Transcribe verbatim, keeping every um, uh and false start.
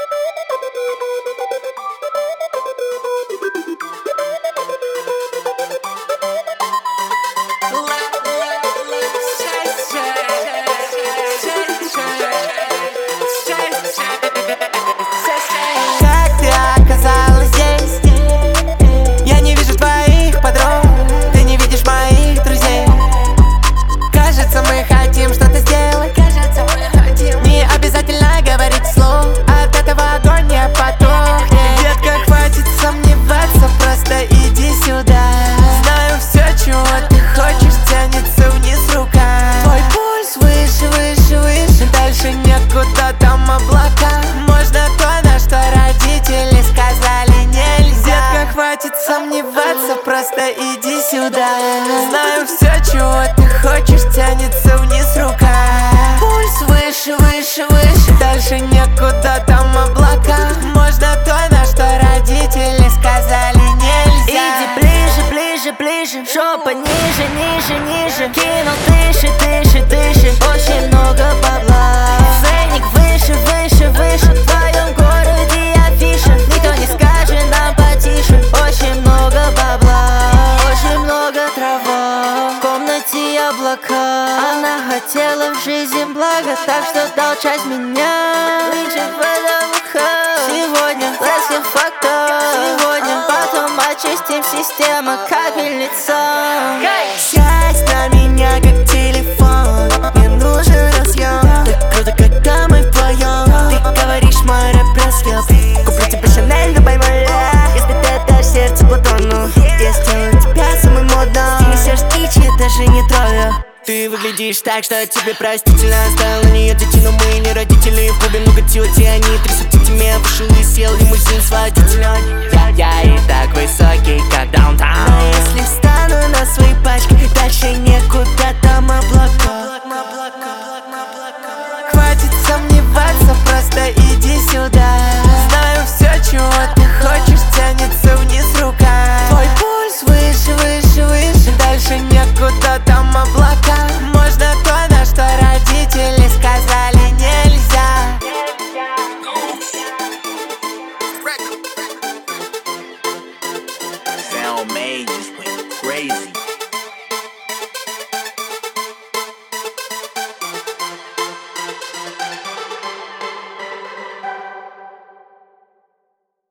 Как ты оказалась здесь? Я не вижу твоих подруг, ты не видишь моих друзей. Кажется, мы хотим что-то сделать. Кажется, мы хотим. Не обязательно говорить вслух, от этого огонь не потухнет. Детка, хватит сомневаться, просто иди сюда. Знаю все, чего ты хочешь, тянется вниз рука. Твой пульс выше, выше, выше, дальше некуда, там облака. Можно то, на что родители сказали нельзя. Детка, хватит сомневаться, просто иди сюда. Знаю все, чего ты хочешь, тянется вниз рука. Пульс выше, выше, выше, дальше некуда, там облака. Можно то, на что родители сказали нельзя. Иди ближе, ближе, ближе, жопа ниже, ниже, ниже. Кинул тыше, тыше, тыше, очень много бабла. Ценник выше, выше, выше, в твоем городе афиша. Никто не скажет нам потише, очень много бабла. Очень много трава, в комнате облака. Она хотела в жизни блага, так что дал часть меня. Лучше в этом ухо. Сегодня let's get fucked up. Сегодня потом очистим систему капельницам. Сядь на меня, как телефон, мне нужен разъем. Так круто, когда мы вдвоем. Ты говоришь, мой рэп просвет. Куплю тебе Шанель, любой моля. Если ты отдашь сердце Платону, я сделаю тебя самым модным. Стиль сердце Ичи, даже не трою. Ты выглядишь так, что тебе простительно. Оставил на нее детей, но мы не родители. В клубе много тёти, они трясут тетями. Вышел и сел лимузин с водителем. Я, я и так высокий, как даунтаун. Но если встану на свои пачки, дальше некуда, там облака. Хватит сомневаться, просто иди сюда. Знаю все, чего ты хочешь, тянется вниз рука. Твой пульс выше, выше, выше, дальше некуда, там облака. Можно то, на что родители сказали нельзя. Sound made just went crazy.